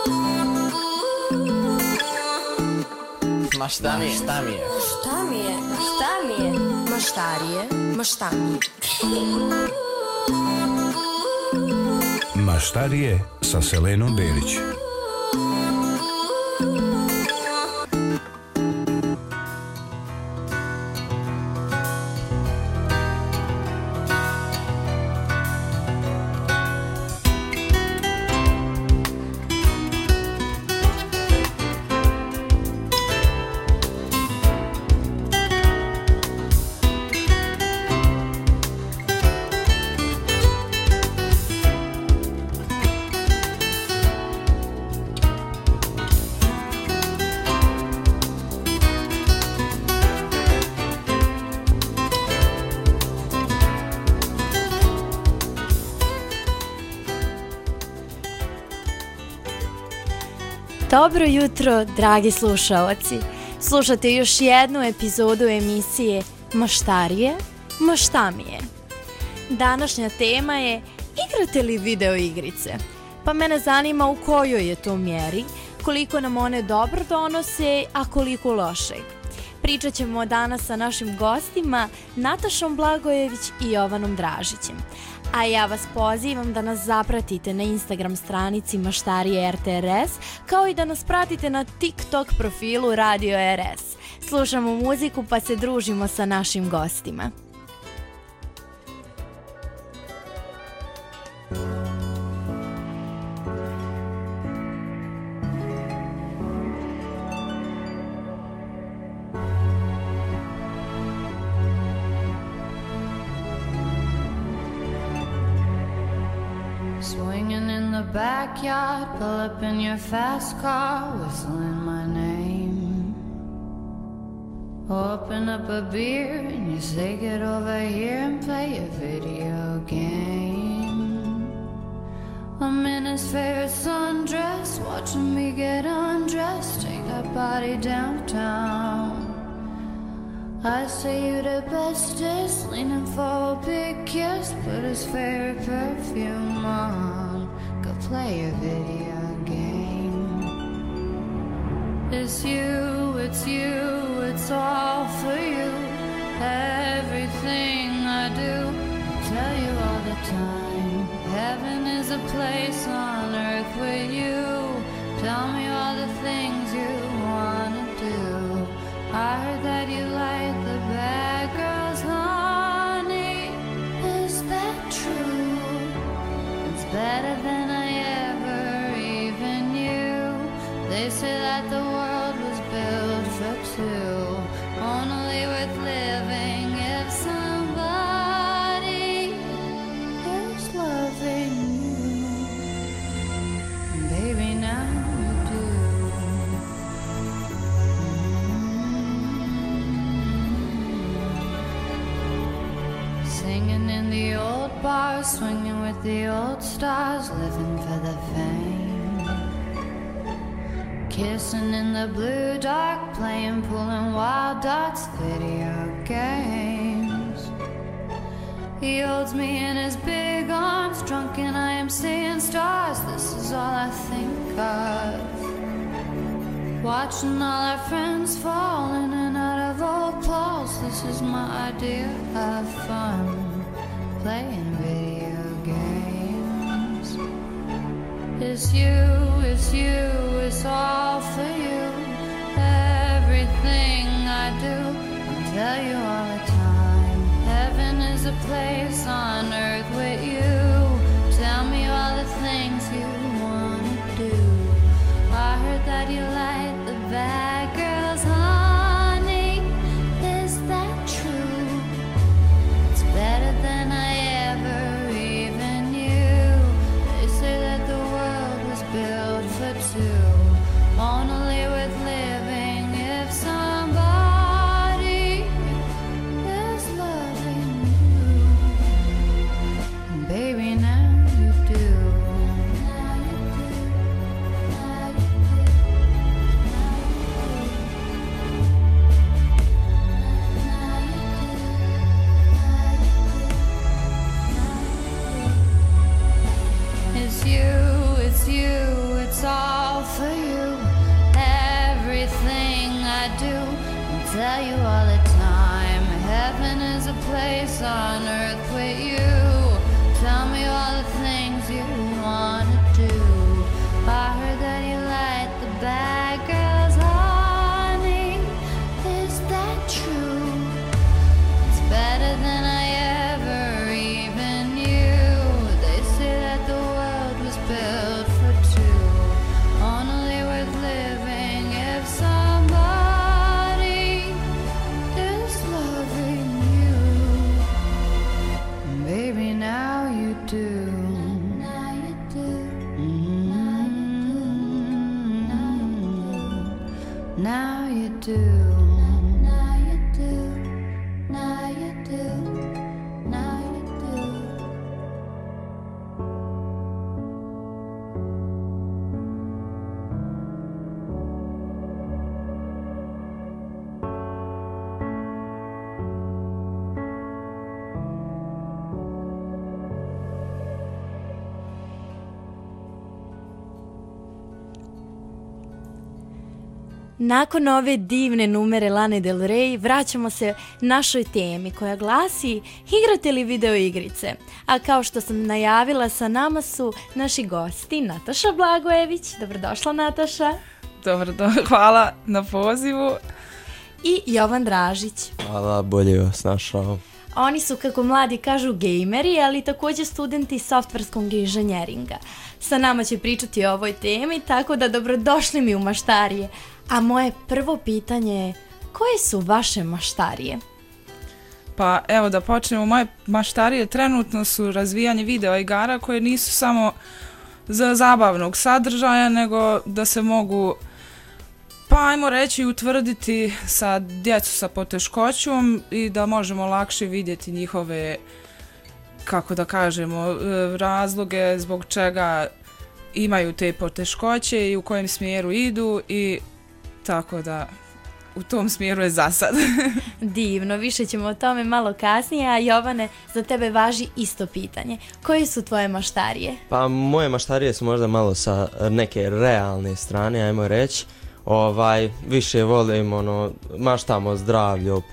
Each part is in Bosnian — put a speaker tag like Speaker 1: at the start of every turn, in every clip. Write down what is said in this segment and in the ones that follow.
Speaker 1: Ma šta mi je?
Speaker 2: Šta mi je? Maštarije? Maštanje.
Speaker 3: Maštarije sa Selenom Berić.
Speaker 4: Dobro jutro, dragi slušaoci. Slušate još jednu epizodu emisije Maštarije, mašta mi je. Današnja tema je: igrate li video igrice? Pa mene zanima u kojoj je to mjeri, koliko nam one dobro donose, a koliko loše. Pričat ćemo danas sa našim gostima Natašom Blagojević i Jovanom Dražićem. A ja vas pozivam da nas zapratite na Instagram stranici Maštarije RTRS, kao i da nas pratite na TikTok profilu Radio RS. Slušamo muziku pa se družimo sa našim gostima.
Speaker 5: Swinging in the backyard, pull up in your fast car, whistling my name. Open up a beer and you say get over here and play a video game. I'm in his favorite sundress, watching me get undressed, take that body downtown. I say you the bestest, leaning for a big kiss, put his favorite perfume on, go play a video game. It's you, it's all for you. Everything I do, I tell you all the time. Heaven is a place on earth with you. Tell me all the things you wanna do. I heard that you like the bad girls, honey. Is that true? It's better than I ever even knew. They say that the world was built for two, only worth living if somebody is loving you. Baby, now you do. Singing in the old bars, swinging with the old stars, living for the fame. Kissing in the blue dark, playing, pulling wild dots, video games. He holds me in his big arms, drunk and I am seeing stars. This is all I think of. Watching all our friends fall in and out of old clothes. This is my idea of fun, playing video games. It's you, it's all for you. Everything I do, I tell you all the time. Heaven is a place on earth with you. Tell me all the things you wanna do. I heard that you like the bad girls, honey. Is that true? It's better than I ever even knew. They say that the world was built for two, only worth living if somebody is loving you. And baby, now you do. It's you, it's all I do and tell you all the time. Heaven is a place on earth with you. Tell me all the things you wanna do. I heard that you like the bad girls, honey. Is that true? It's better than I ever even knew. They say that the world was built for two, only worth living if somebody is loving you. Baby, now you do. Now you do. Now you do. Now you do. Now you do. Now you do.
Speaker 4: Nakon ove divne numere Lane Del Rey vraćamo se našoj temi koja glasi igrate li video igrice? A kao što sam najavila, sa nama su naši gosti Nataša Blagojević. Dobrodošla, Nataša.
Speaker 1: Hvala na pozivu.
Speaker 4: I Jovan Dražić.
Speaker 6: Hvala, bolje vas našao.
Speaker 4: Oni su, kako mladi kažu, gejmeri, ali također studenti softverskog inženjeringa. Sa nama će pričati o ovoj temi, tako da dobrodošli mi u maštarije. A moje prvo pitanje je, koje su vaše maštarije?
Speaker 1: Pa evo da počnemo, moje maštarije trenutno su razvijanje video igara koje nisu samo za zabavnog sadržaja, nego da se mogu, pa ajmo reći, utvrditi sa djecu sa poteškoćom i da možemo lakše vidjeti njihove, kako da kažemo, razloge zbog čega imaju te poteškoće i u kojem smjeru idu, i tako da u tom smjeru je za sad.
Speaker 4: Divno, više ćemo o tome malo kasnije, a Jovane, za tebe važi isto pitanje. Koje su tvoje maštarije?
Speaker 6: Pa moje maštarije su možda malo sa neke realne strane, ajmo reći. Više volim, maštamo zdravlju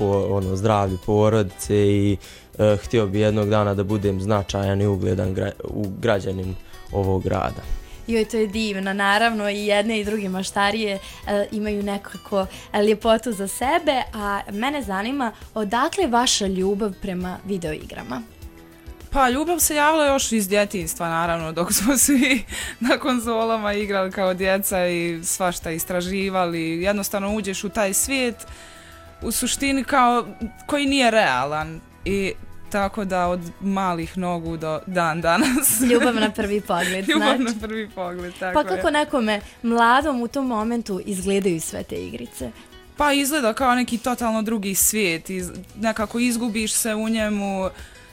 Speaker 6: porodice i htio bi jednog dana da budem značajan i ugledan građanin ovog grada.
Speaker 4: Joj, to je divno, naravno i jedne i druge maštarije imaju nekako ljepotu za sebe, a mene zanima odakle vaša ljubav prema videoigrama?
Speaker 1: Pa ljubav se javila još iz djetinjstva, naravno, dok smo svi na konzolama igrali kao djeca i svašta istraživali. Jednostavno uđeš u taj svijet u suštini koji nije realan, i tako da od malih nogu do dan danas.
Speaker 4: Ljubav na prvi pogled, znači.
Speaker 1: Ljubav na prvi pogled, tako je.
Speaker 4: Pa kako nekome mladom u tom momentu izgledaju sve te igrice?
Speaker 1: Pa izgleda kao neki totalno drugi svijet, nekako izgubiš se u njemu,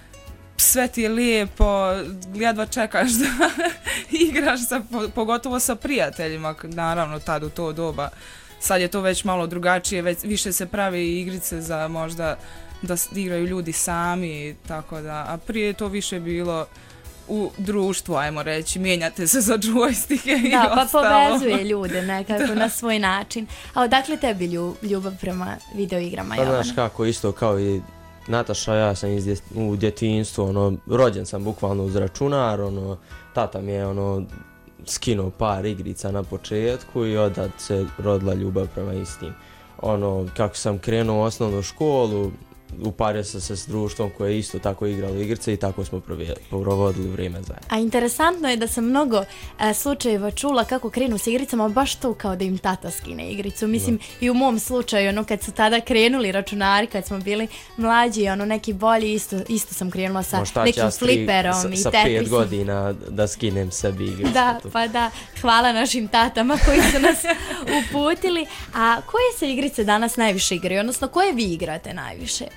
Speaker 1: sve ti je lijepo, jedva čekaš da igraš pogotovo sa prijateljima, naravno tad u to doba. Sad je to već malo drugačije, više se pravi igrice za možda da igraju ljudi sami, tako da, a prije je to više bilo u društvu, ajmo reći, mijenjate se za džojstike i ostalo.
Speaker 4: Da, pa povezuje ljude nekako na svoj način. A odakle tebi ljubav prema videoigrama, Jovana?
Speaker 6: Pa znaš kako, isto kao i Nataša, ja sam u djetinjstvu, rođen sam bukvalno uz računar, tata mi je skinuo par igrica na početku i odad se rodila ljubav prema istim. Kako sam krenuo u osnovnu školu, upario sam se s društvom koje je isto tako igralo igrice i tako smo provodili vrijeme zajedno.
Speaker 4: A interesantno je da sam mnogo slučajeva čula kako krenu s igricama, baš to kao da im tata skine igricu. Mislim, i u mom slučaju, kad su tada krenuli računari, kad smo bili mlađi, neki bolji, isto sam krenula sa nekim fliperom i
Speaker 6: Tetrisom. Sa 5 godina da skinem sebi igricu.
Speaker 4: Da, pa da, hvala našim tatama koji su nas uputili. A koje se igrice danas najviše igraju, odnosno koje vi igrate najviše?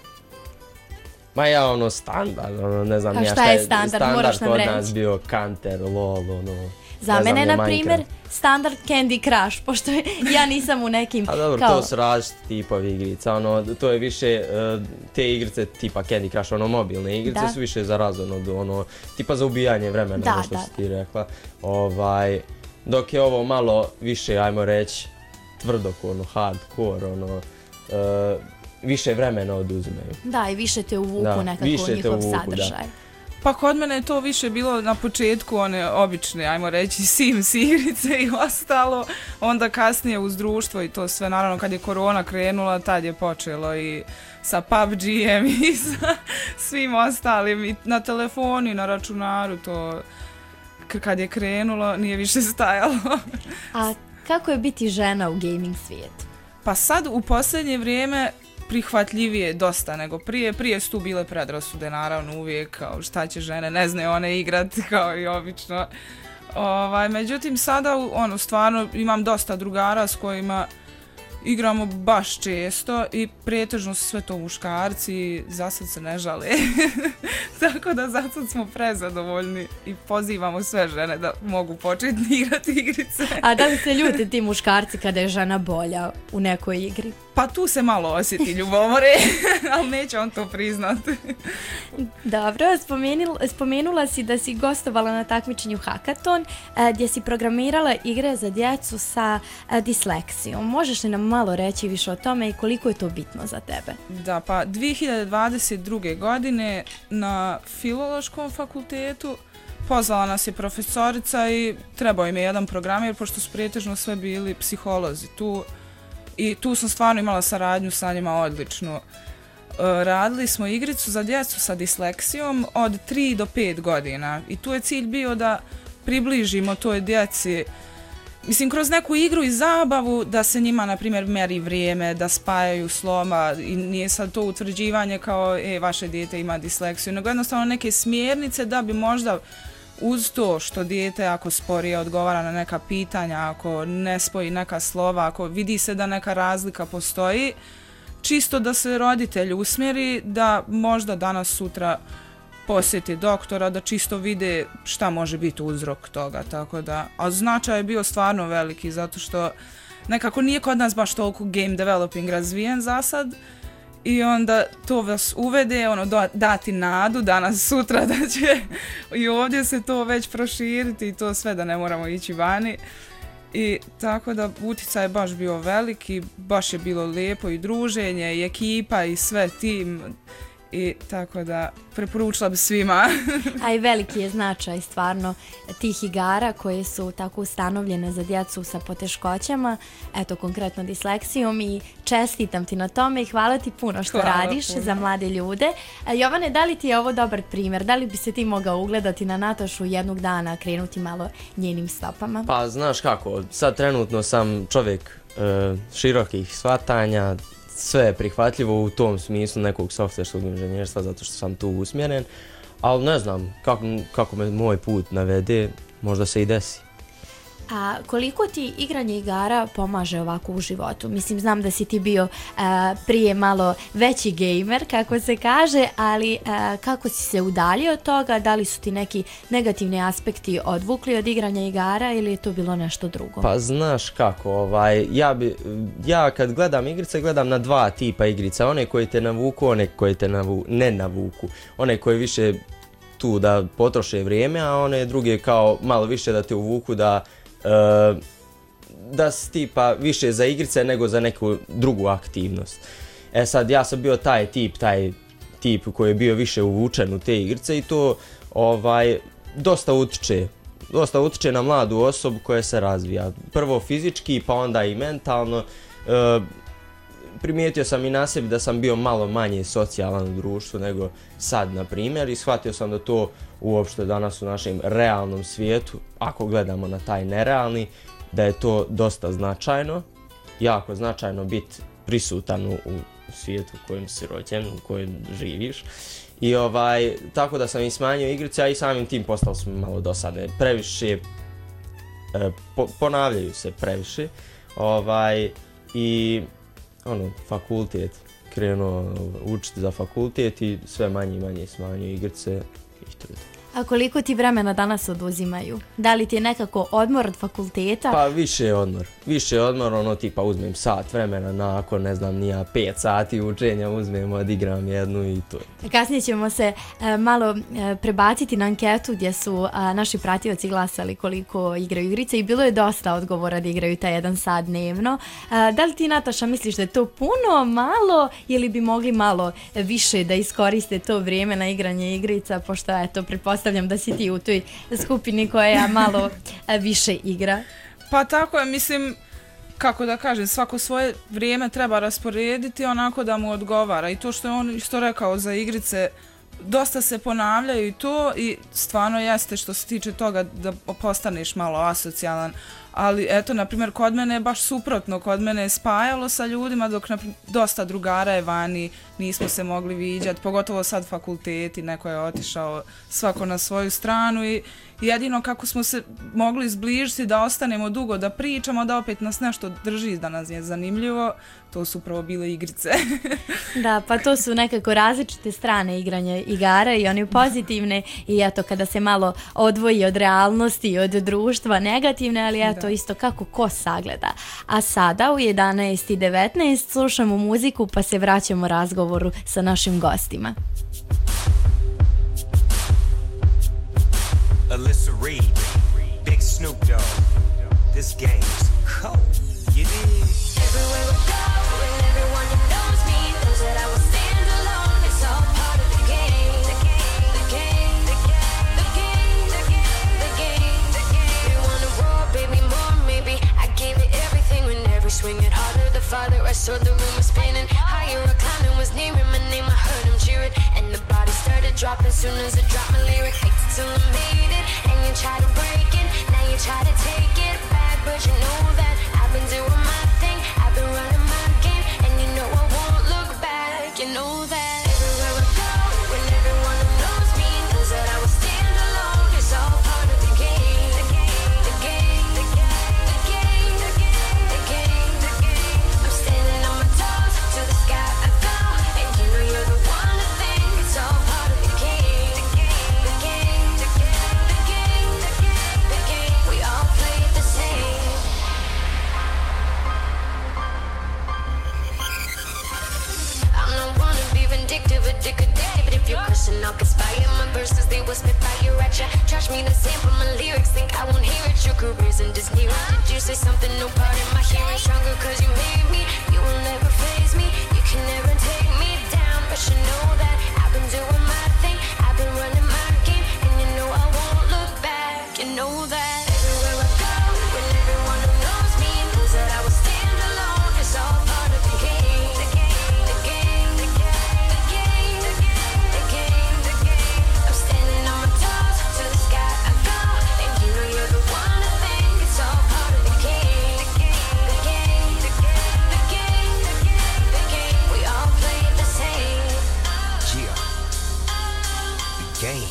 Speaker 6: Ma ja standard, ne znam ja
Speaker 4: šta je standard, moraš nam
Speaker 6: kod
Speaker 4: reći.
Speaker 6: nas bio Counter, LOL,
Speaker 4: Za mene, na primjer, standard Candy Crush, pošto ja nisam u nekim...
Speaker 6: A dobro, to su različiti tipovi igrica, to je više, te igrice tipa Candy Crush, mobilne igrice su više za razonod, tipa za ubijanje vremena, što si ti rekla. Dok je ovo malo više, ajmo reći, tvrdokorno, hardcore, ono, više vremena oduzimaju.
Speaker 4: Da, i više te uvuku
Speaker 6: Da,
Speaker 4: nekako
Speaker 6: više
Speaker 4: u
Speaker 6: te
Speaker 4: njihov
Speaker 6: uvuku,
Speaker 4: sadržaj.
Speaker 1: Pa kod mene je to više bilo na početku one obične, ajmo reći, Sims igrice i ostalo, onda kasnije uz društvo i to sve, naravno kad je korona krenula, tad je počelo i sa PUBG-em i sa svim ostalim, i na telefonu i na računaru, to kad je krenulo nije više stajalo.
Speaker 4: A kako je biti žena u gaming svijetu?
Speaker 1: Pa sad u posljednje vrijeme prihvatljivije dosta nego prije. Prije su tu bile predrasude, naravno, uvijek, kao šta će žene, ne znaju one igrati kao i obično. Međutim, sada stvarno imam dosta drugara s kojima igramo baš često i pretežno su sve to muškarci, za sad se ne žale. Tako da za sad smo prezadovoljni i pozivamo sve žene da mogu početi igrati igrice.
Speaker 4: A da li se ljute ti muškarci kada je žena bolja u nekoj igri?
Speaker 1: Pa tu se malo osjeti ljubomore, ali neće on to priznati.
Speaker 4: Dobro, spomenula si da si gostovala na takmičenju Hackathon gdje si programirala igre za djecu sa disleksijom. Možeš li nam malo reći više o tome i koliko je to bitno za tebe?
Speaker 1: Da, pa 2022. godine na Filološkom fakultetu pozvala nas je profesorica i trebao im je jedan programer, pošto su pretežno sve bili psiholozi tu. I tu sam stvarno imala saradnju sa njima odličnu. Radili smo igricu za djecu sa disleksijom od 3 do 5 godina. I tu je cilj bio da približimo toj djeci, mislim, kroz neku igru i zabavu, da se njima, na primjer, meri vrijeme, da spajaju slova i nije sad to utvrđivanje kao, vaše dijete ima disleksiju, nego jednostavno neke smjernice da bi možda uz to što dijete ako sporije odgovara na neka pitanja, ako ne spoji neka slova, ako vidi se da neka razlika postoji, čisto da se roditelj usmjeri da možda danas sutra posjeti doktora, da čisto vide šta može biti uzrok toga, tako da, a značaj je bio stvarno veliki zato što nekako nije kod nas baš toliko game developing razvijen za sad. I onda to vas uvede, dati nadu danas sutra da će i ovdje se to već proširiti i to sve da ne moramo ići vani. I tako da utjecaj je baš bio veliki, baš je bilo lijepo i druženje i ekipa i sve tim. I tako da preporučila bi svima.
Speaker 4: A i veliki je značaj stvarno tih igara koje su tako ustanovljene za djecu sa poteškoćama, eto konkretno disleksijom, i čestitam ti na tome i hvala ti puno što radiš za mlade ljude. Jovane, da li ti je ovo dobar primjer? Da li bi se ti mogao ugledati na Natašu jednog dana, krenuti malo njenim stopama?
Speaker 6: Pa znaš kako, sad trenutno sam čovjek širokih shvatanja, sve je prihvatljivo u tom smislu nekog softverskog inženjerstva zato što sam tu usmjeren, ali ne znam kako me moj put navede, možda se i desi.
Speaker 4: A koliko ti igranje igara pomaže ovako u životu? Mislim, znam da si ti bio prije malo veći gamer, kako se kaže, ali kako si se udaljio od toga? Da li su ti neki negativni aspekti odvukli od igranja igara ili je to bilo nešto drugo?
Speaker 6: Pa znaš kako, ja kad gledam igrice, gledam na dva tipa igrica, one koje te navuku, one koje te ne navuku, one koje više tu da potroše vrijeme, a one druge kao malo više da te uvuku da si tipa više za igrice nego za neku drugu aktivnost. E sad, ja sam bio taj tip koji je bio više uvučen u te igrice i to dosta utiče na mladu osobu koja se razvija. Prvo fizički, pa onda i mentalno. Primijetio sam i na sebi da sam bio malo manje socijalan u društvu nego sad, na primjer, i shvatio sam da to uopšte danas u našem realnom svijetu, ako gledamo na taj nerealni, da je to dosta značajno, jako značajno biti prisutan u svijetu u kojem si rođen, u kojem živiš. I tako da sam i smanjio igrice, a i samim tim postali smo malo dosadne. Previše, ponavljaju se previše. I fakultet, krenuo učiti za fakultet i sve manje i manje smanjio igrice i to je to.
Speaker 4: A koliko ti vremena danas oduzimaju? Da li ti je nekako odmor od fakulteta?
Speaker 6: Pa više je odmor, ono tipa uzmem sat vremena nakon, ne znam, nija 5 sati učenja, uzmem, odigram jednu i to.
Speaker 4: Kasnije ćemo se malo prebaciti na anketu gdje su naši pratioci glasali koliko igraju igrice i bilo je dosta odgovora da igraju taj 1 sat dnevno. Da li ti, Nataša, misliš da je to puno, malo ili bi mogli malo više da iskoriste to vrijeme na igranje igrica, pošto eto, pretpostavljam da si ti u toj skupini koja malo više igra?
Speaker 1: Pa tako je, mislim, kako da kažem, svako svoje vrijeme treba rasporediti onako da mu odgovara i to što je on isto rekao za igrice, dosta se ponavljaju i to i stvarno jeste što se tiče toga da postaneš malo asocijalan, ali eto, na primjer, kod mene je baš suprotno, kod mene je spajalo sa ljudima dok dosta drugara je vani, nismo se mogli viđati, pogotovo sad fakulteti, neko je otišao svako na svoju stranu i jedino kako smo se mogli zbližiti da ostanemo dugo, da pričamo, da opet nas nešto drži, da nas je zanimljivo, to su upravo bile igrice.
Speaker 4: Da, pa to su nekako različite strane igranja igara i one pozitivne i eto kada se malo odvoji od realnosti, od društva negativne, ali eto isto kako ko sagleda. A sada u 11:19 slušamo muziku pa se vraćamo razgovoru sa našim gostima.
Speaker 7: Alyssa Reed, Big Snoop Dogg, this game's cold, you dig?
Speaker 2: Everywhere we go, and everyone who knows me knows that I will stand alone. It's all part of the game. The game, the game, the game, the game, the game, the game, the game. You wanna roar, baby, more, maybe. I gave it everything when every swing it harder. The farther I saw the room was spinning. Higher a climber was nearing my name. I heard him cheering, and the body started dropping. Soon as I dropped my lyric, hate till I made it. And you try to break it, now you try to take it back, but you know that I've been doing my thing. I've been running my game, and you know I won't look back. You know that everywhere I go, when everyone who knows me knows that I will stand alone. It's all part of the game. The game, the game, the game, the game, the game, the game, the game. I'm standing on my toes, to the sky I go, and you know you're the one to think. It's all part of the game. The game, the game, the game, the game, the game, the game. We all play it the same. I'm not one to be vindictive, addicted, but if you're cursing, I'll conspire. My verses, they will spit fire at ya. Trash me to sample my lyrics, think I won't hear it. Your career's in Disney. Did you say something? No part in my hearing. Stronger cause you made me. You will never faze me. You can never take me down. But you know that I've been doing my thing. I've been running my game. And you know I won't look back. You know that everywhere I go, when everyone who knows me knows that I will stand alone. It's all part of the game. The game, the game, the game, the game, the game, the game, the game. I'm standing on my toes, to the sky I go, and you know you're the one to think. It's all part of the game. The game, the game, the game, the game, the game, the game. We all play it the same.
Speaker 7: Yeah, the game.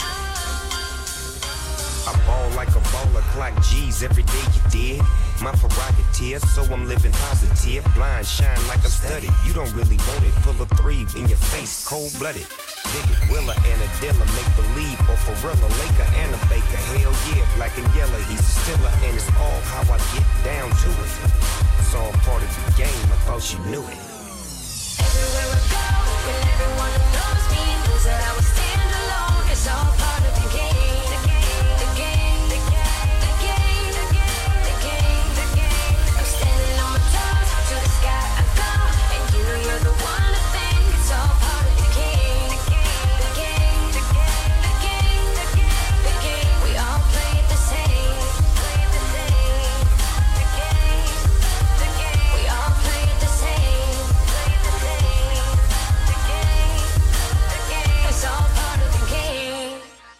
Speaker 7: I ball like a baller, clock G's every day you did. My prerogative, so I'm living positive. Blind shine like I'm studied. You don't really want it. Pull a 3 in your face, cold-blooded. Dig it, Willa and a Dilla, make believe. Or Ferrilla, Laker and a Baker. Hell yeah, black and yellow, he's a stiller. And it's all how I get down to it. It's all part of the game, I thought you knew it.
Speaker 2: Everywhere I go, when everyone who knows me knows that I will stand alone. It's all part of the game. The game, the game, the game, the game, the game, the game, the game. I'm standing on my toes, to the sky I go, and you know you're the one to think. It's all part of the game. The game, the game, the game, the game, the game, the game. We all play it the same. Play it the same. The game, the game. We all play it the same. Play it the same. The game, the game. It's all part of the game.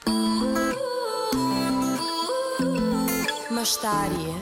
Speaker 4: Maštarije.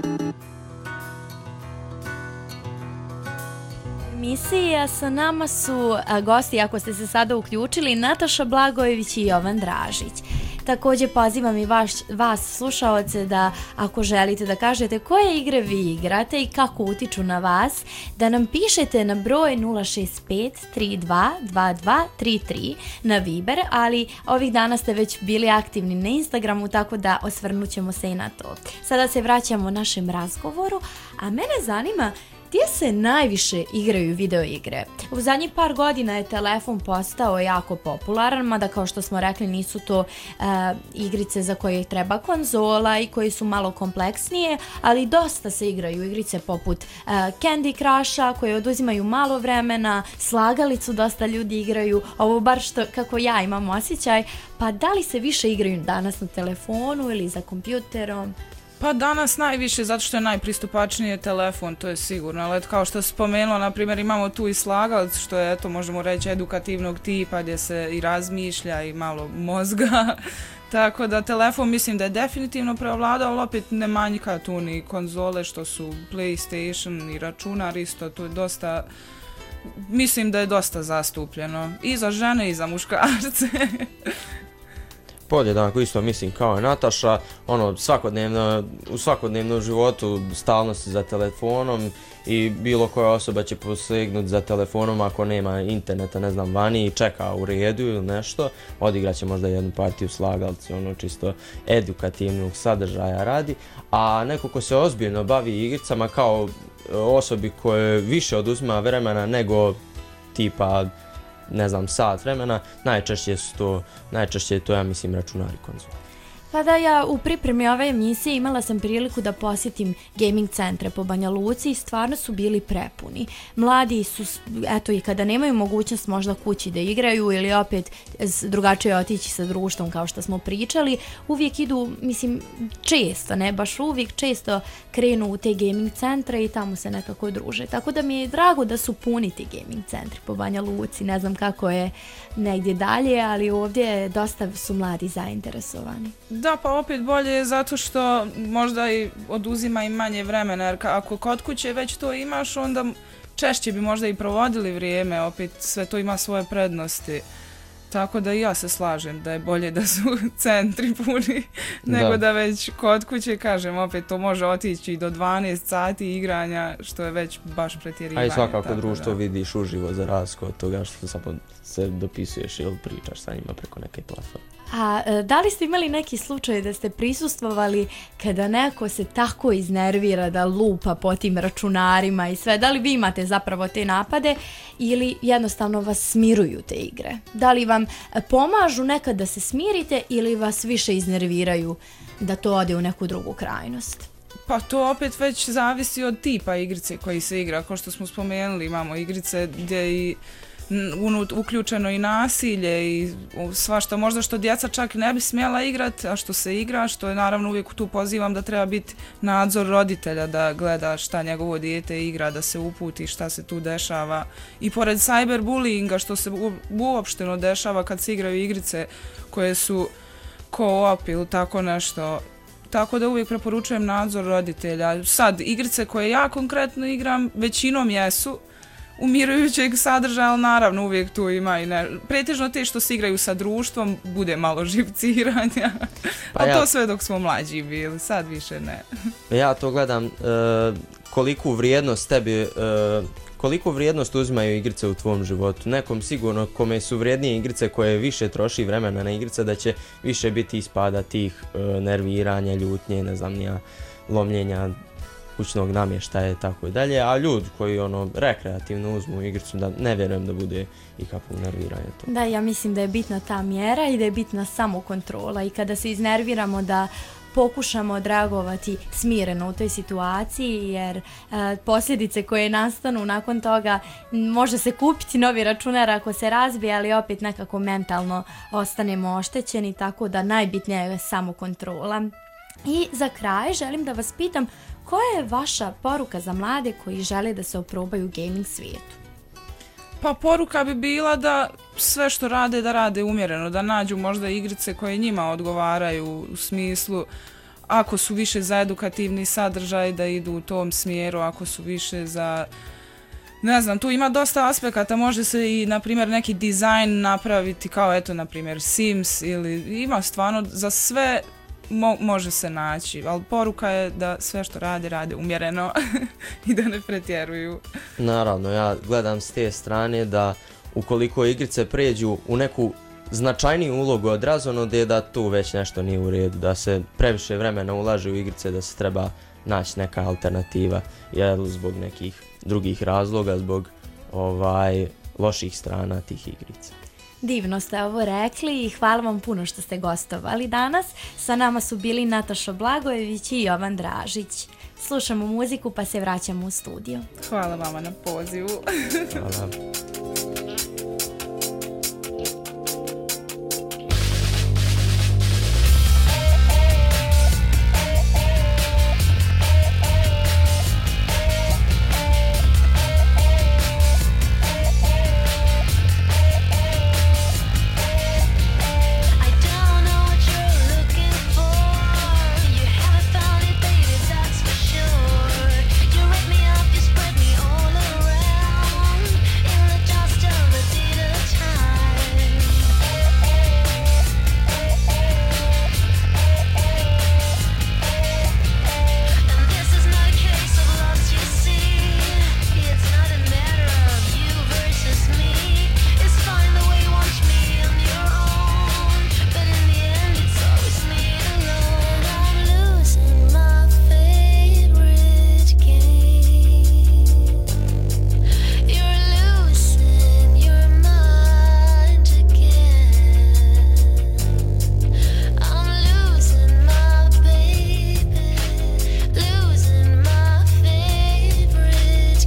Speaker 4: Emisija sa nama su gosti, ako ste se sada uključili, Nataša Blagojević i Jovan Dražić. Također pozivam i vas slušaoce da ako želite da kažete koje igre vi igrate i kako utiču na vas, da nam pišete na broj 065 32 22 33 na Viber, ali ovih dana ste već bili aktivni na Instagramu, tako da osvrnut ćemo se i na to. Sada se vraćamo našem razgovoru, a mene zanima gdje se najviše igraju video igre. U zadnjih par godina je telefon postao jako popularan, mada kao što smo rekli nisu to igrice za koje treba konzola i koje su malo kompleksnije, ali dosta se igraju igrice poput Candy Crusha koje oduzimaju malo vremena, slagalicu dosta ljudi igraju, ovo bar što kako ja imam osjećaj. Pa da li se više igraju danas na telefonu ili za kompjuterom?
Speaker 1: Pa danas najviše, zato što je najpristupačniji telefon, to je sigurno, ali kao što se spomenulo, na primjer imamo tu i slagalicu, što je, eto, možemo reći, edukativnog tipa, gdje se i razmišlja i malo mozga, tako da telefon mislim da je definitivno preovladao, ali opet ne manjka tu ni konzole, što su PlayStation i računar isto, tu je dosta, mislim da je dosta zastupljeno, i za žene i za muškarce.
Speaker 6: Podjednako isto mislim kao i Nataša, u svakodnevnom životu stalno si za telefonom i bilo koja osoba će posegnuti za telefonom ako nema interneta, ne znam, vani i čeka u redu ili nešto, odigraće možda jednu partiju slagalice, čisto edukativnog sadržaja radi, a neko ko se ozbiljno bavi igricama kao osobi koje više oduzima vremena nego tipa ne znam, sat vremena, najčešće je to, ja mislim, računar i konzola.
Speaker 4: Pa da, ja u pripremi ove emisije imala sam priliku da posjetim gaming centre po Banja Luci i stvarno su bili prepuni. Mladi su, eto, i kada nemaju mogućnost možda kući da igraju ili opet drugačije otići sa društvom kao što smo pričali, uvijek idu, mislim, često, ne baš uvijek, često krenu u te gaming centre i tamo se nekako druže. Tako da mi je drago da su puni ti gaming centri po Banja Luci, ne znam kako je negdje dalje, ali ovdje dosta su mladi zainteresovani.
Speaker 1: Da, pa opet bolje je zato što možda i oduzima i manje vremena, jer ako kod kuće već to imaš, onda češće bi možda i provodili vrijeme, opet sve to ima svoje prednosti. Tako da i ja se slažem da je bolje da su centri puni nego da već kod kuće, kažem, opet to može otići i do 12 sati igranja, što je već baš pretjerivanje.
Speaker 6: A i svakako društvo vidiš uživo za razliku od toga što samo se dopisuješ ili pričaš sa njima preko neke platforme.
Speaker 4: A da li ste imali neki slučaj da ste prisustvovali kada neko se tako iznervira da lupa po tim računarima i sve? Da li vi imate zapravo te napade ili jednostavno vas smiruju te igre? Da li vam pomažu nekad da se smirite ili vas više iznerviraju da to ode u neku drugu krajnost?
Speaker 1: Pa to opet već zavisi od tipa igrice koji se igra. Kao što smo spomenuli, imamo igrice gdje i uključeno i nasilje i svašta možda što djeca čak ne bi smjela igrati, a što se igra, što je naravno uvijek tu pozivam da treba biti nadzor roditelja, da gleda šta njegovo dijete igra, da se uputi šta se tu dešava. I pored cyberbullyinga što se uopšteno dešava kad se igraju igrice koje su co-op ili tako nešto. Tako da uvijek preporučujem nadzor roditelja. Sad, igrice koje ja konkretno igram većinom jesu umirujućeg sadržaja, ali naravno uvijek tu ima i pretežno te što se igraju sa društvom, bude malo živciranja, ali to sve dok smo mlađi bili, sad više ne.
Speaker 6: Ja to gledam koliku vrijednost uzimaju igrice u tvom životu. Nekom sigurno kome su vrijednije igrice koje više troši vremena na igrice da će više biti ispada tih nerviranja, ljutnje, ne znam nija, lomljenja kućnog namještaja i tako dalje, a ljudi koji rekreativno uzmu igricu, da ne vjerujem da bude ikakvog nerviranja to.
Speaker 4: Da, ja mislim da je bitna ta mjera i da je bitna samokontrola i kada se iznerviramo da pokušamo odreagovati smireno u toj situaciji, jer posljedice koje nastanu nakon toga, može se kupiti novi računar ako se razbije, ali opet nekako mentalno ostanemo oštećeni, tako da najbitnija je samokontrola. I za kraj želim da vas pitam, koja je vaša poruka za mlade koji žele da se oprobaju u gaming svijetu?
Speaker 1: Pa poruka bi bila da sve što rade, da rade umjereno, da nađu možda igrice koje njima odgovaraju u smislu, ako su više za edukativni sadržaj da idu u tom smjeru, ako su više za ne znam, tu ima dosta aspekata, može se i, na primjer, neki dizajn napraviti kao, eto, na primjer, Sims ili ima stvarno za sve može se naći, ali poruka je da sve što rade umjereno i da ne pretjeruju.
Speaker 6: Naravno, ja gledam s te strane da ukoliko igrice pređu u neku značajniju ulogu od razonode, da tu već nešto nije u redu, da se previše vremena ulaže u igrice, da se treba naći neka alternativa, jer zbog nekih drugih razloga, zbog loših strana tih igrica.
Speaker 4: Divno ste ovo rekli i hvala vam puno što ste gostovali danas. Sa nama su bili Nataša Blagojević i Jovan Dražić. Slušamo muziku pa se vraćamo u studio.
Speaker 1: Hvala vama na pozivu.
Speaker 6: Hvala.
Speaker 2: I don't know what you're looking for. You haven't found it, baby, that's for sure. You rip me up, you spread me all around in the dust of the deed of time. And this is not a case of loss, you see. It's not a matter of you versus me. It's fine the way you watch me on your own, but in the end it's always me alone. I'm losing my favorite game. You're losing your mind again. I'm losing my baby, losing my favorite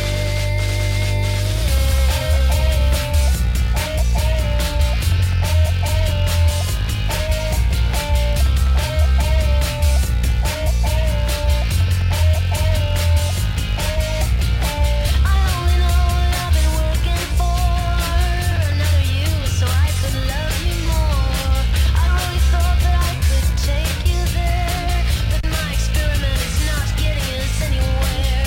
Speaker 2: I only know what I've been working for, another you so I could love you more. I really thought that I could take you there, but my experiment is not getting us anywhere.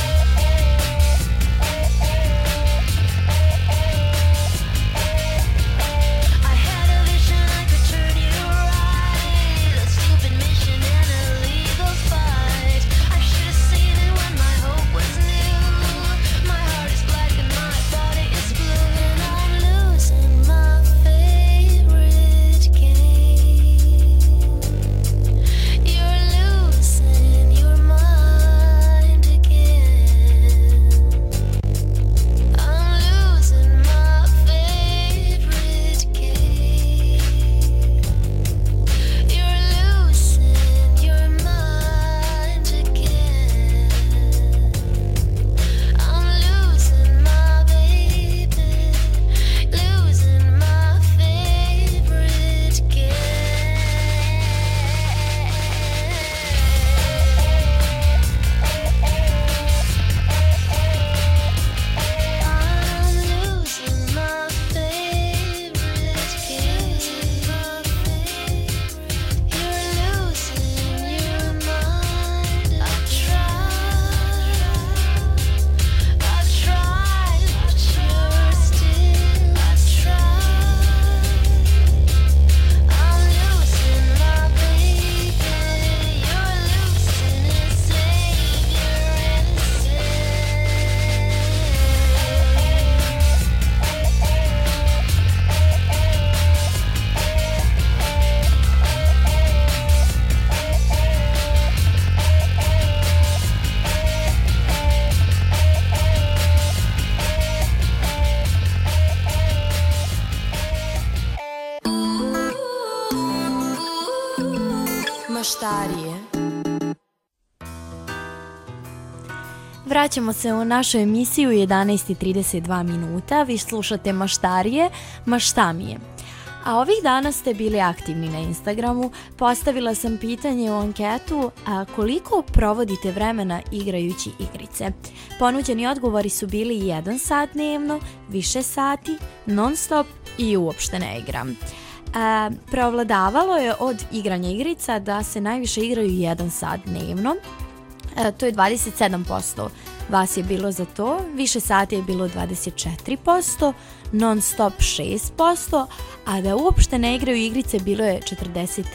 Speaker 2: I had a vision I could turn you right, a stupid mission and a legal fight. I should have seen it when my hope was new. My heart is black and my body is blue, and I'm losing my favorite game. You're losing your mind again. I'm losing my favorite game. You're losing your mind again. I'm losing my baby, losing my favorite I'm losing my favorite game. You're losing your mind. I've tried, but you're still. I've tried. I'm losing my baby. You're losing a savior
Speaker 4: Maštarije. Vraćamo se u našu emisiju 11:32 minuta. Vi slušate Maštarije, šta mi je? A ovih dana ste bili aktivni na Instagramu. Postavila sam pitanje u anketu koliko provodite vremena igrajući igrice. Ponuđeni odgovori su bili 1 sat dnevno, više sati, non stop i uopšte ne igram. Preovladavalo je od igranja igrica da se najviše igraju 1 sat dnevno. To je 27% vas je bilo za to, više sati je bilo 24%, non stop 6%, a da uopšte ne igraju igrice bilo je 43%.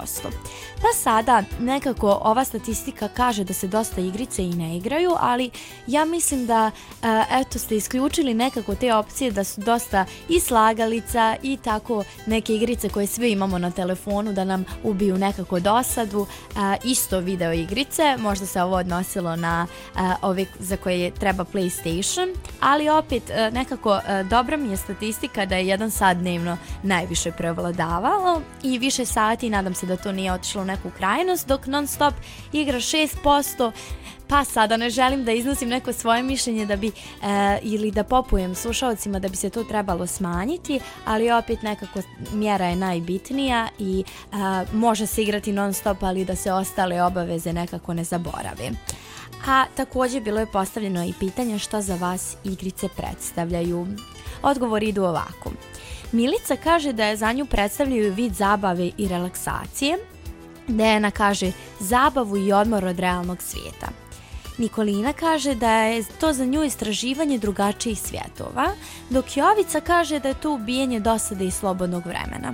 Speaker 4: Pa sada nekako ova statistika kaže da se dosta igrice i ne igraju, ali ja mislim da eto ste isključili nekako te opcije da su dosta i slagalica i tako neke igrice koje svi imamo na telefonu da nam ubiju nekako dosadu, isto video igrice, možda se ovo odnosilo na ove za koje treba PlayStation, ali opet nekako dobra mi je statistika da je 1 sat dnevno najviše prevladavalo i više sati, nadam se da to nije otišlo u neku krajnost, dok non stop igra 6%, pa sada ne želim da iznosim neko svoje mišljenje da bi ili da popujem slušalcima da bi se to trebalo smanjiti, ali opet nekako mjera je najbitnija i može se igrati non stop, ali da se ostale obaveze nekako ne zaborave. A također bilo je postavljeno i pitanje šta za vas igrice predstavljaju. Odgovori idu ovako. Milica kaže da je za nju predstavljaju vid zabave i relaksacije. Dejana kaže zabavu i odmor od realnog svijeta. Nikolina kaže da je to za nju istraživanje drugačijih svjetova, dok Jovica kaže da je to ubijanje dosade i slobodnog vremena.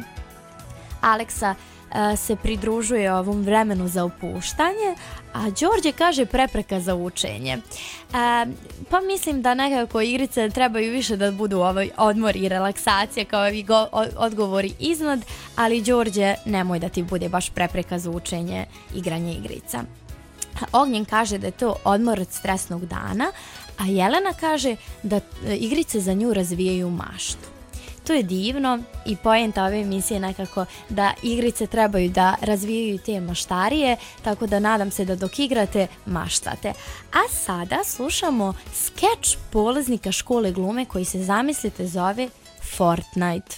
Speaker 4: Aleksa se pridružuje ovom vremenu za opuštanje, a Đorđe kaže prepreka za učenje. Pa mislim da nekako igrice trebaju više da budu ovaj odmor i relaksacija kao i odgovori iznad, ali Đorđe nemoj da ti bude baš prepreka za učenje igranje igrica. Ognjen kaže da je to odmor od stresnog dana, a Jelena kaže da igrice za nju razvijaju maštu. To je divno i poenta ove emisije nekako da igrice trebaju da razvijaju te maštarije, tako da nadam se da dok igrate maštate. A sada slušamo skeč polaznika škole glume koji se, zamislite, zove Fortnite.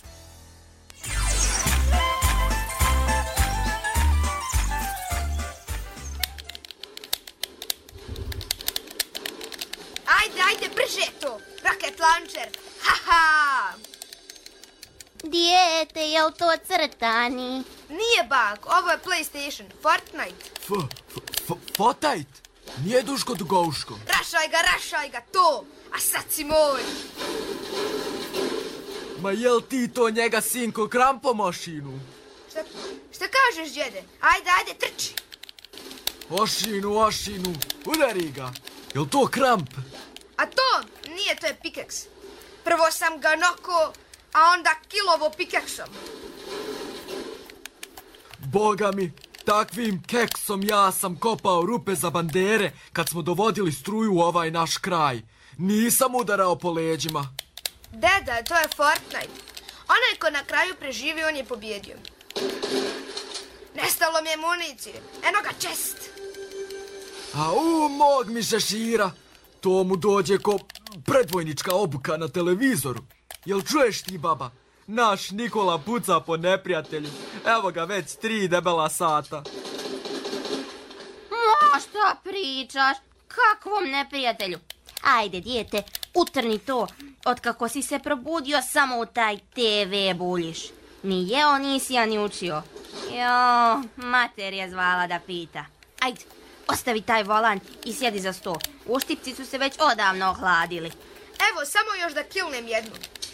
Speaker 8: Ajde, brže to! Rocket launcher! Haha!
Speaker 9: Dijete, jel to crtani?
Speaker 8: Nije bak, ovo je PlayStation, Fortnite.
Speaker 10: Fortnite? Nije Duško Dugouško.
Speaker 8: Rašaj ga, to! A sad si moj!
Speaker 10: Ma jel ti to njega sinko krampo mašinu?
Speaker 8: Šta kažeš, djede? Ajde, trči!
Speaker 10: Ošinu, udari ga. Jel to kramp?
Speaker 8: A to nije, to je pikeks. Prvo sam ga noko, a onda kilovo pikeksom.
Speaker 10: Boga mi, takvim keksom ja sam kopao rupe za bandere kad smo dovodili struju u ovaj naš kraj. Nisam udarao po leđima.
Speaker 8: Deda, to je Fortnite. Onaj ko na kraju preživi, on je pobjedio. Nestalo mi je municije. Eno ga, čest.
Speaker 10: A mog mi šešira. To mu dođe ko predvojnička obuka na televizoru. Jel čuješ ti, baba? Naš Nikola puca po neprijatelju. Evo ga već 3 debela sata.
Speaker 9: Ma šta pričaš? Kakvom neprijatelju? Ajde, dijete, utrni to. Otkako si se probudio, samo u taj TV buljiš. Ni jeo nisi, a ni učio. Jo, mater je zvala da pita. Ajde, ostavi taj volan i sjedi za sto. Uštipci su se već odavno ohladili.
Speaker 8: Evo, samo još da kilnem jednu.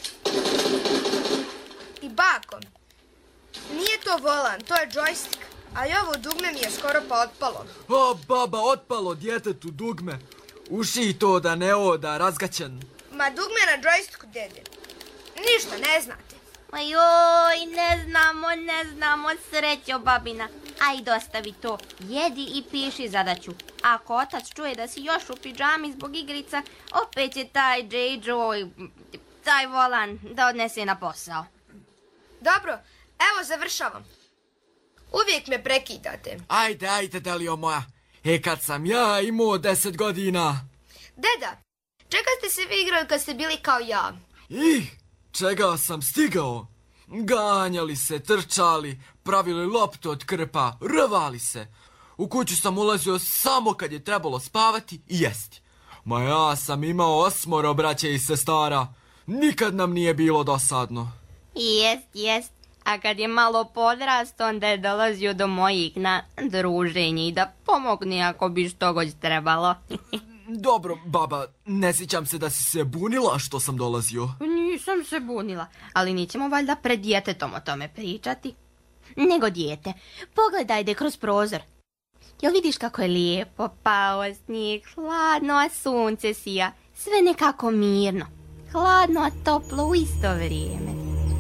Speaker 8: I bako, nije to volan, to je joystick. Ali ovo dugme mi je skoro pa otpalo.
Speaker 10: O, baba, otpalo djetetu dugme. Uši to da ne oda, razgaćen.
Speaker 8: Ma dugme na joysticku, dede. Ništa, ne znate.
Speaker 9: Ma joj, ne znamo, srećo babina. Ajde, ostavi to, jedi i piši zadaću. Ako otac čuje da si još u pidžami zbog igrica, opet će taj taj volan da odnese na posao.
Speaker 8: Dobro, evo završavam. Uvijek me prekidate.
Speaker 10: Ajde, Delio moja. Kad sam ja imao 10 godina.
Speaker 8: Deda, čega ste se vi igrali kad ste bili kao ja?
Speaker 10: Čega sam stigao? Ganjali se, trčali, pravili loptu od krpa, rvali se. U kuću sam ulazio samo kad je trebalo spavati i jesti. Ma ja sam imao 8 braće i sestara. Nikad nam nije bilo dosadno.
Speaker 9: Jest. A kad je malo podrast, onda je dolazio do mojih na druženje i da pomogne ako bi što god trebalo.
Speaker 10: Dobro, baba, ne sjećam se da si se bunila što sam dolazio.
Speaker 9: Nisam se bunila, ali nećemo valjda pred djetetom o tome pričati. Nego dijete, pogledaj da kroz prozor. Jel vidiš kako je lijepo, pao snijeg, hladno, a sunce sija. Sve nekako mirno. Hladno, a toplo u isto vrijeme.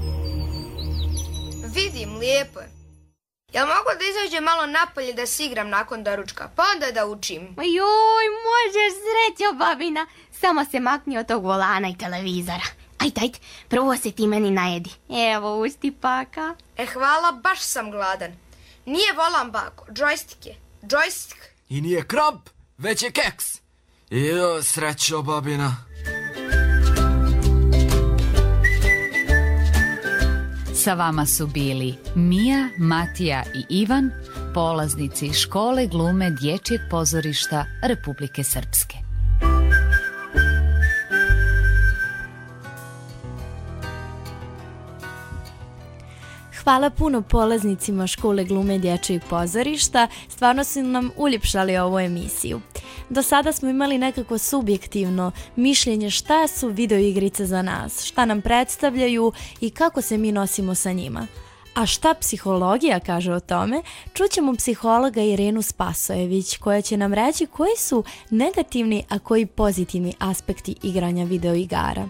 Speaker 8: Vidim, lijepo je. Jel mogu da izađem malo napolje da se igram nakon doručka, pa onda da učim?
Speaker 9: Joj, možeš, srećo, babina. Samo se makni od tog volana i televizora. Ajde, prvo se ti meni najedi. Evo, usti paka.
Speaker 8: Hvala, baš sam gladan. Nije volan, bako, džojstik je. Džojstik.
Speaker 10: I nije kramp, već je keks. Jo, srećo, babina.
Speaker 11: Sa vama su bili Mija, Matija i Ivan, polaznici škole glume Dječjeg pozorišta Republike Srpske.
Speaker 4: Hvala puno polaznicima škole glume Dječjeg pozorišta, stvarno su nam uljepšali ovu emisiju. Do sada smo imali nekako subjektivno mišljenje šta su videoigrice za nas, šta nam predstavljaju i kako se mi nosimo sa njima. A šta psihologija kaže o tome, čućemo psihologa Irenu Spasojević koja će nam reći koji su negativni, a koji pozitivni aspekti igranja videoigara.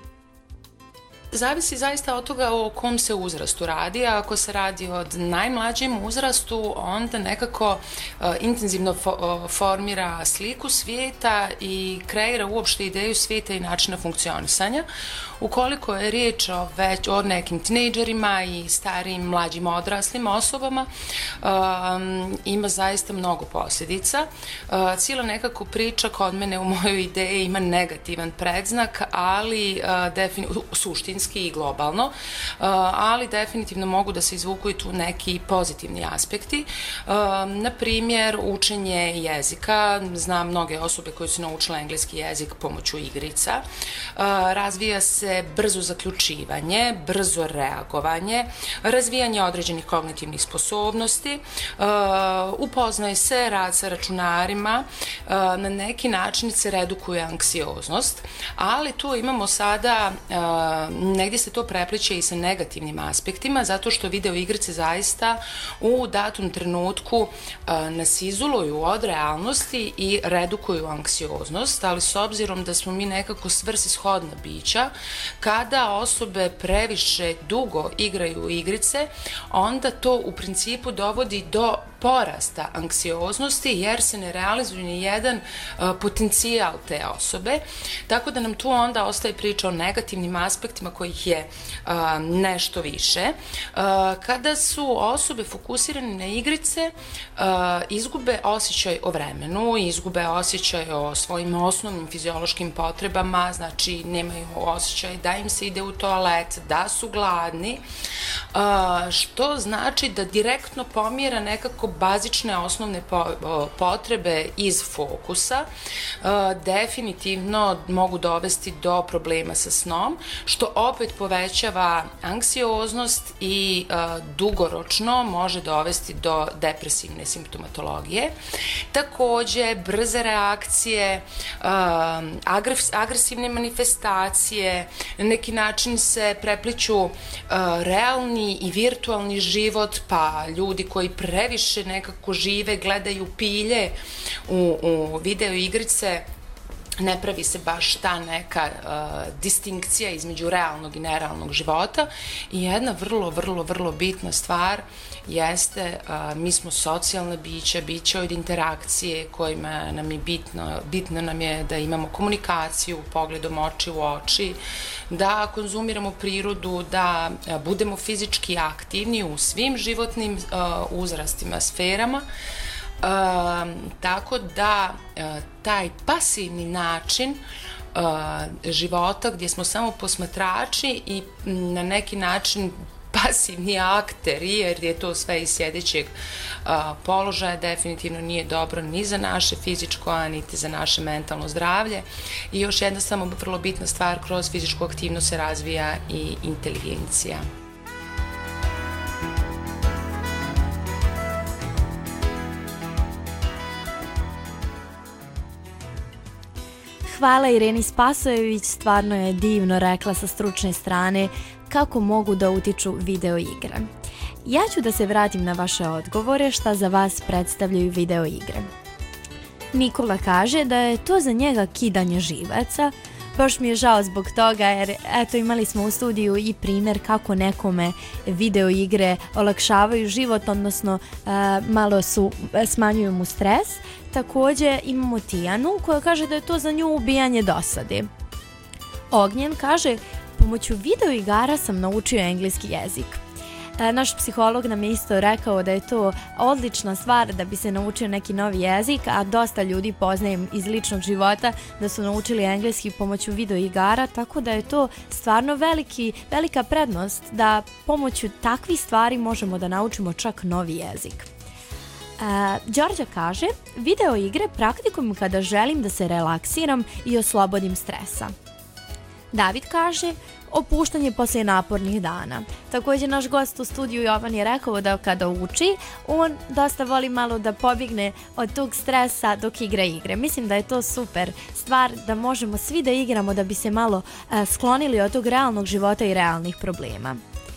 Speaker 12: Zavisi zaista od toga o kom se uzrastu radi, a ako se radi od najmlađem uzrastu, onda nekako intenzivno formira sliku svijeta i kreira uopšte ideju svijeta i načina funkcionisanja. Ukoliko je riječ o nekim tinejdžerima i starijim, mlađim, odraslim osobama, ima zaista mnogo posljedica. Cijela nekako priča kod mene u mojoj ideji ima negativan predznak, ali suštinski i globalno, ali definitivno mogu da se izvuku i tu neki pozitivni aspekti. Na primjer, učenje jezika. Znam mnoge osobe koje su naučile engleski jezik pomoću igrica. Razvija se brzo zaključivanje, brzo reagovanje, razvijanje određenih kognitivnih sposobnosti, upoznaje se rad sa računarima, na neki način se redukuje anksioznost, ali tu imamo sada negdje se to prepliče i sa negativnim aspektima, zato što video igrice zaista u datom trenutku nas izoluju od realnosti i redukuju anksioznost, ali s obzirom da smo mi nekako svrsishodna bića, kada osobe previše dugo igraju igrice, onda to u principu dovodi do porasta anksioznosti jer se ne realizuje ni jedan potencijal te osobe, tako da nam tu onda ostaje priča o negativnim aspektima kojih je nešto više. Kada su osobe fokusirane na igrice, izgube osjećaj o vremenu, izgube osjećaj o svojim osnovnim fiziološkim potrebama, znači nemaju osjećaj da im se ide u toalet, da su gladni, što znači da direktno pomjera nekako bazične osnovne potrebe iz fokusa, definitivno mogu dovesti do problema sa snom, što opet povećava anksioznost i dugoročno može dovesti do depresivne simptomatologije. Takođe, brze reakcije, agresivne manifestacije, na neki način se prepliću realni i virtualni život, pa ljudi koji previše nekako žive, gledaju pilje u video igrice, ne pravi se baš ta neka distinkcija između realnog i nerealnog života. I jedna vrlo bitna stvar jeste, mi smo socijalna bića od interakcije kojima nam je bitno nam je da imamo komunikaciju pogledom oči u oči, da konzumiramo prirodu, da budemo fizički aktivni u svim životnim uzrastima, sferama. Tako da taj pasivni način života gdje smo samo posmatrači i na neki način pasivni akteri, jer je to sve iz sjedećeg položaja, definitivno nije dobro ni za naše fizičko, a niti za naše mentalno zdravlje. I još jedna samo vrlo bitna stvar, kroz fizičku aktivnost se razvija i inteligencija.
Speaker 4: hvala Ireni Spasojević, stvarno je divno rekla sa stručne strane kako mogu da utiču video igre. Ja ću da se vratim na vaše odgovore šta za vas predstavljaju video igre. Nikola kaže da je to za njega kidanje živaca. Baš mi je žao zbog toga jer eto imali smo u studiju i primjer kako nekome video igre olakšavaju život, odnosno malo smanjuju mu stres. Također imamo Tijanu koja kaže da je to za nju ubijanje dosade. Ognjen kaže pomoću video igara sam naučio engleski jezik. Naš psiholog nam je isto rekao da je to odlična stvar da bi se naučio neki novi jezik, a dosta ljudi poznajem iz ličnog života da su naučili engleski pomoću video igara, tako da je to stvarno velika prednost da pomoću takvih stvari možemo da naučimo čak novi jezik. Đorđa kaže, video igre praktikujem kada želim da se relaksiram i oslobodim stresa. David kaže, opuštanje poslije napornih dana. Također naš gost u studiju Jovan je rekao da kada uči, on dosta voli malo da pobjegne od tog stresa dok igra igre. Mislim da je to super stvar da možemo svi da igramo da bi se malo sklonili od tog realnog života i realnih problema.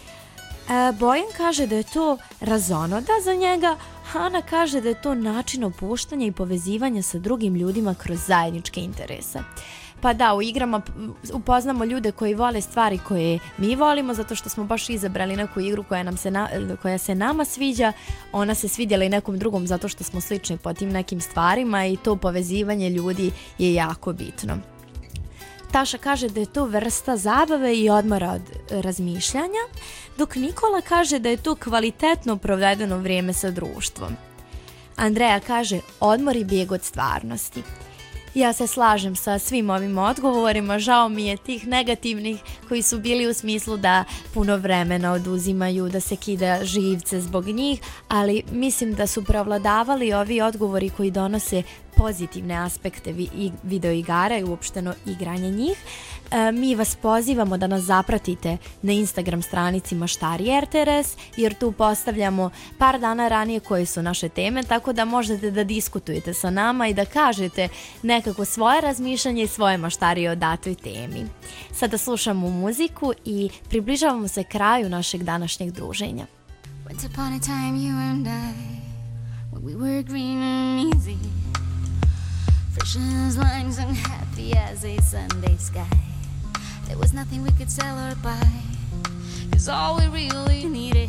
Speaker 4: Bojan kaže da je to razonoda za njega, Ana kaže da je to način opuštanja i povezivanja sa drugim ljudima kroz zajedničke interese. Pa da, u igrama upoznamo ljude koji vole stvari koje mi volimo, zato što smo baš izabrali neku igru koja se nama sviđa, ona se svidjela i nekom drugom zato što smo slični po tim nekim stvarima i to povezivanje ljudi je jako bitno. Taša kaže da je to vrsta zabave i odmora od razmišljanja, dok Nikola kaže da je to kvalitetno provedeno vrijeme sa društvom. Andreja kaže odmor i bijeg od stvarnosti. Ja se slažem sa svim ovim odgovorima, žao mi je tih negativnih koji su bili u smislu da puno vremena oduzimaju, da se kida živce zbog njih, ali mislim da su prevladavali ovi odgovori koji donose pozitivne aspekte video igara i uopšteno igranje njih. Mi vas pozivamo da nas zapratite na Instagram stranici Maštarije RTRS, jer tu postavljamo par dana ranije koje su naše teme, tako da možete da diskutujete sa nama i da kažete nekako svoje razmišljanje i svoje maštarije o datoj temi. Sada slušamo muziku i približavamo se kraju našeg današnjeg druženja.
Speaker 5: Once upon a time you and I, when we were green and easy, fresh as limes and happy as a Sunday sky. There was nothing we could sell or buy, 'cause all we really needed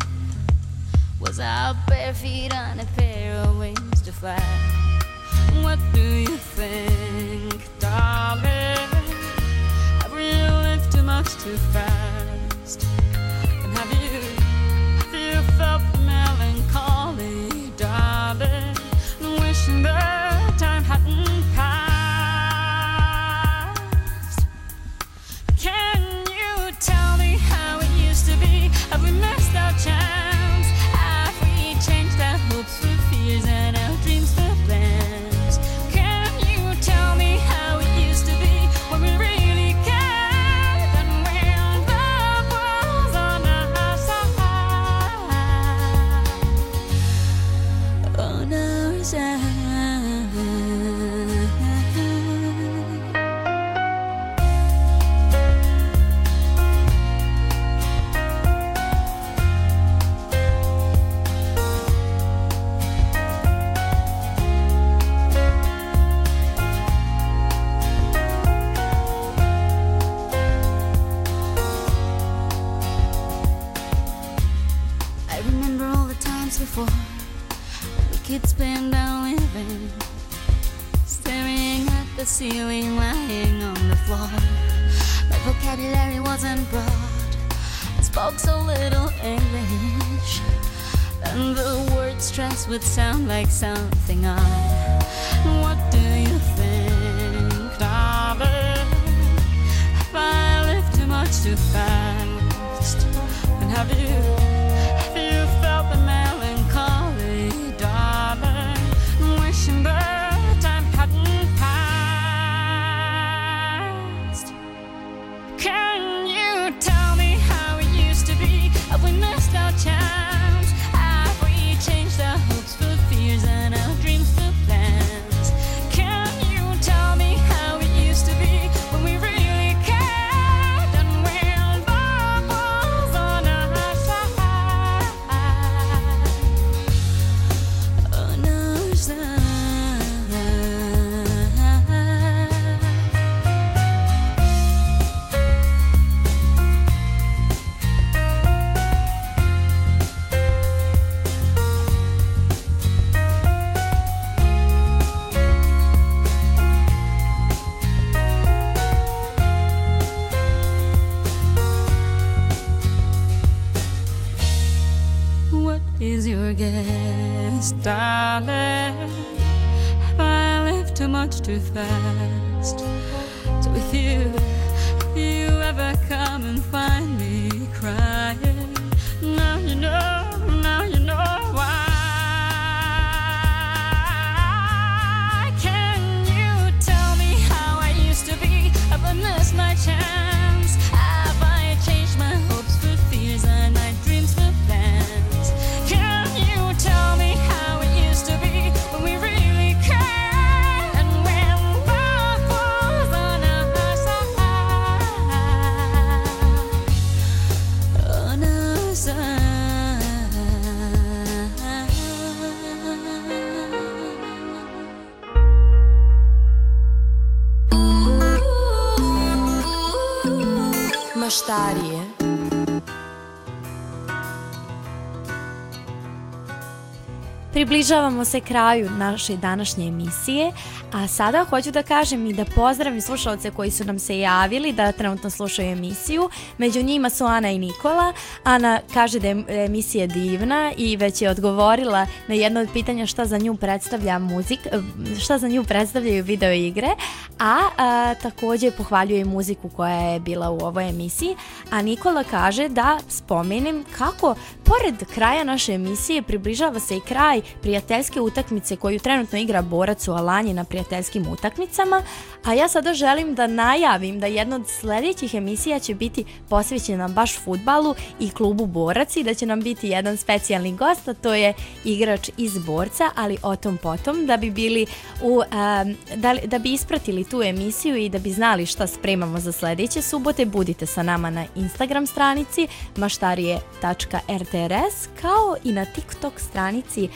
Speaker 5: was our bare feet on a pair of wings to fly. What do you think, darling? Have we lived too much too fast? And have you felt the melancholy, darling, wishing that time hadn't passed? Can you tell me how it used to be? Have we missed our chance? Have we changed our hopes for fears and our dreams for plans? Can you tell me how it used to be when we really cared and when the world's on our side? On our side. Before we could spend our living staring at the ceiling, lying on the floor. My vocabulary wasn't broad, I spoke so little English, and the word stress would sound like something odd. What do you think, darling? Have I lived too much too fast? And have you felt the melancholy, darling, wishing the time hadn't passed? Can you tell me how it used to be? Have we missed our chance? Have we changed our hopes for fears and our dreams for plans? much too fast. So with you, if you ever come and find me crying, now you know why. Can you tell me how I used to be? Have I missed my chance? Have I changed my hopes for fears and my dreams for plans? Can you tell me how it used to be when we really cared and when love was on our side? On our side.
Speaker 4: Maštarije. Približavamo se kraju naše današnje emisije, a sada hoću da kažem i da pozdravim slušalce koji su nam se javili da trenutno slušaju emisiju. Među njima su Ana i Nikola. Ana kaže da je emisija divna i već je odgovorila na jedno od pitanja šta za nju predstavlja šta za nju predstavljaju video igre, a također pohvaljuje i muziku koja je bila u ovoj emisiji. A Nikola kaže da spomenem kako pored kraja naše emisije približava se i kraj prijateljske utakmice koju trenutno igra Borac u Alanji na prijateljskim utakmicama, a ja sada želim da najavim da jedna od sljedećih emisija će biti posvećena baš fudbalu i klubu Borac i da će nam biti jedan specijalni gost, a to je igrač iz Borca, ali o tom potom, da bi bili da bi ispratili tu emisiju i da bi znali šta spremamo za sljedeće subote, budite sa nama na Instagram stranici maštarije.rtrs kao i na TikTok stranici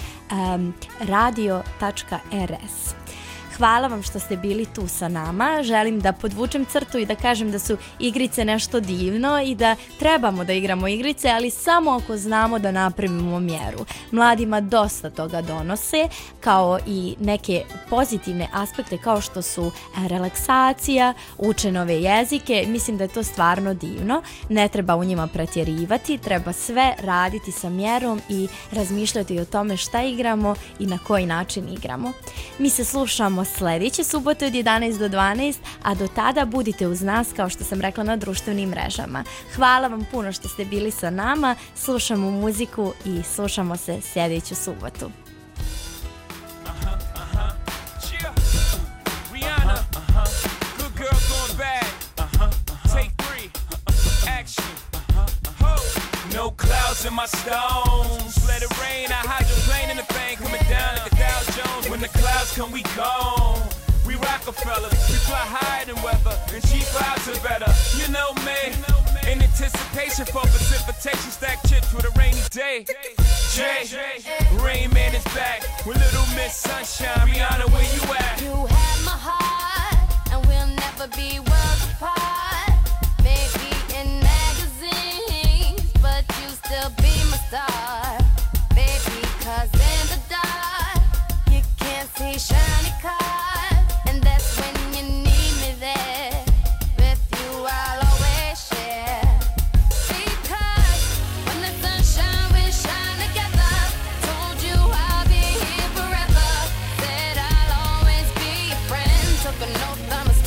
Speaker 4: radio.rs. Hvala vam što ste bili tu sa nama. Želim da podvučem crtu i da kažem da su igrice nešto divno i da trebamo da igramo igrice, ali samo ako znamo da napravimo mjeru. Mladima dosta toga donose, kao i neke pozitivne aspekte kao što su relaksacija, uče nove jezike. Mislim da je to stvarno divno. Ne treba u njima pretjerivati, treba sve raditi sa mjerom i razmišljati o tome šta igramo i na koji način igramo. Mi se slušamo sljedeće subote od 11 do 12, a do tada budite uz nas, kao što sam rekla, na društvenim mrežama. Hvala vam puno što ste bili sa nama, slušamo muziku i slušamo se sljedeću subotu.
Speaker 13: No clouds in my stones. Let it rain, I hydroplane in the thing coming down like a Dow Jones. When the clouds come, we gone. We Rockefeller, we fly higher than weather, and cheap vibes are better. You know me, in anticipation for precipitation, stack chips with a rainy day. Jay, Rain Man is back with Little Miss Sunshine. Rihanna, where you at?
Speaker 5: You have my heart, and we'll never be worlds apart. Maybe in magazines, but you still be my star, baby. 'Cause in the dark, you can't see shiny cars, and that's when you need me there. With you, I'll always share. Because when the sunshine will shine together, told you I'll be here forever. Said I'll always be your friend. Took an oath, I'ma